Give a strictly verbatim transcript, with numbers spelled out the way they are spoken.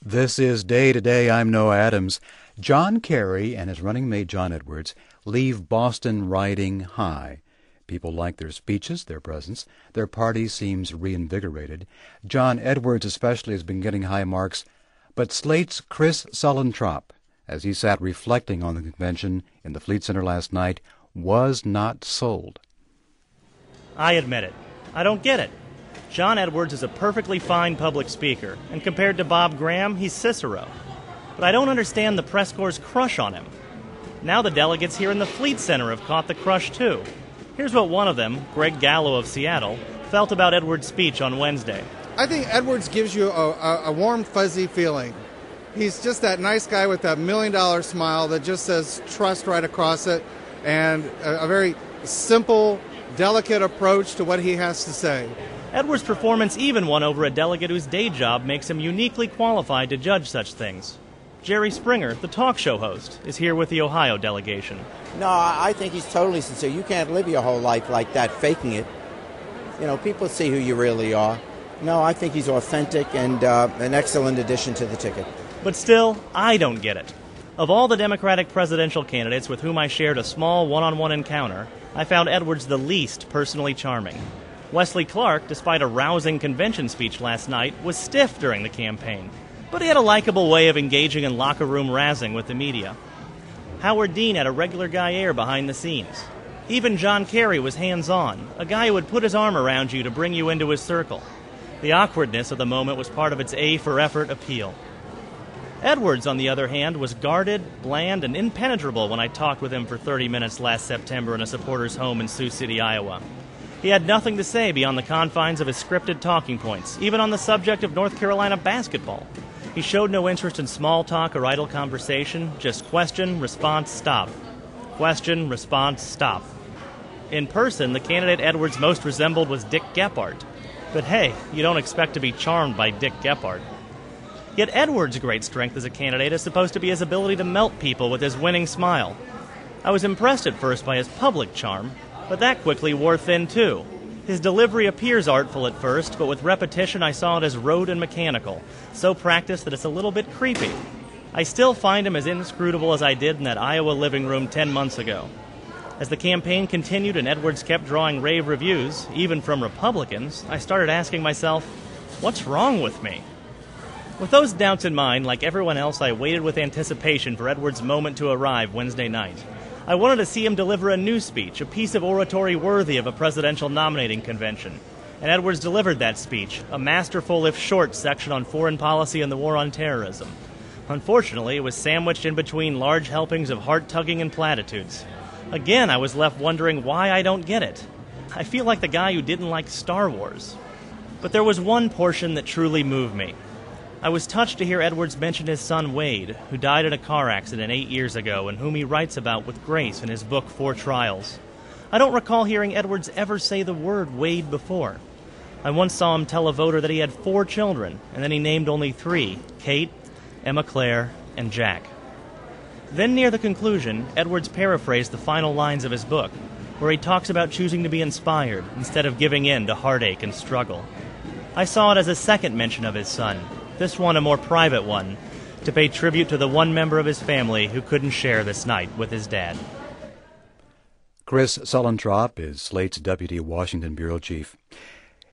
This is Day to Day. I'm Noah Adams. John Kerry and his running mate John Edwards leave Boston riding high. People like their speeches, their presence. Their party seems reinvigorated. John Edwards especially has been getting high marks. But Slate's Chris Suellentrop, as he sat reflecting on the convention in the Fleet Center last night, was not sold. I admit it. I don't get it. John Edwards is a perfectly fine public speaker, and compared to Bob Graham, he's Cicero. But I don't understand the press corps' crush on him. Now the delegates here in the Fleet Center have caught the crush, too. Here's what one of them, Greg Gallo of Seattle, felt about Edwards' speech on Wednesday. I think Edwards gives you a, a, a warm, fuzzy feeling. He's just that nice guy with that million-dollar smile that just says trust right across it, and a, a very simple, delicate approach to what he has to say. Edwards' performance even won over a delegate whose day job makes him uniquely qualified to judge such things. Jerry Springer, the talk show host, is here with the Ohio delegation. No, I think he's totally sincere. You can't live your whole life like that, faking it. You know, people see who you really are. No, I think he's authentic and uh, an excellent addition to the ticket. But still, I don't get it. Of all the Democratic presidential candidates with whom I shared a small one-on-one encounter, I found Edwards the least personally charming. Wesley Clark, despite a rousing convention speech last night, was stiff during the campaign. But he had a likable way of engaging in locker room razzing with the media. Howard Dean had a regular guy air behind the scenes. Even John Kerry was hands-on, a guy who would put his arm around you to bring you into his circle. The awkwardness of the moment was part of its A for effort appeal. Edwards, on the other hand, was guarded, bland, and impenetrable when I talked with him for thirty minutes last September in a supporter's home in Sioux City, Iowa. He had nothing to say beyond the confines of his scripted talking points, even on the subject of North Carolina basketball. He showed no interest in small talk or idle conversation, just question, response, stop. Question, response, stop. In person, the candidate Edwards most resembled was Dick Gephardt. But hey, you don't expect to be charmed by Dick Gephardt. Yet Edwards' great strength as a candidate is supposed to be his ability to melt people with his winning smile. I was impressed at first by his public charm, but that quickly wore thin too. His delivery appears artful at first, but with repetition I saw it as rote and mechanical, so practiced that it's a little bit creepy. I still find him as inscrutable as I did in that Iowa living room ten months ago. As the campaign continued and Edwards kept drawing rave reviews, even from Republicans, I started asking myself, what's wrong with me? With those doubts in mind, like everyone else, I waited with anticipation for Edwards' moment to arrive Wednesday night. I wanted to see him deliver a new speech, a piece of oratory worthy of a presidential nominating convention. And Edwards delivered that speech, a masterful if short section on foreign policy and the war on terrorism. Unfortunately, it was sandwiched in between large helpings of heart-tugging and platitudes. Again, I was left wondering why I don't get it. I feel like the guy who didn't like Star Wars. But there was one portion that truly moved me. I was touched to hear Edwards mention his son Wade, who died in a car accident eight years ago and whom he writes about with grace in his book Four Trials. I don't recall hearing Edwards ever say the word Wade before. I once saw him tell a voter that he had four children, and then he named only three, Kate, Emma Claire, and Jack. Then near the conclusion, Edwards paraphrased the final lines of his book, where he talks about choosing to be inspired instead of giving in to heartache and struggle. I saw it as a second mention of his son, this one a more private one, to pay tribute to the one member of his family who couldn't share this night with his dad. Chris Suellentrop is Slate's Deputy Washington Bureau Chief.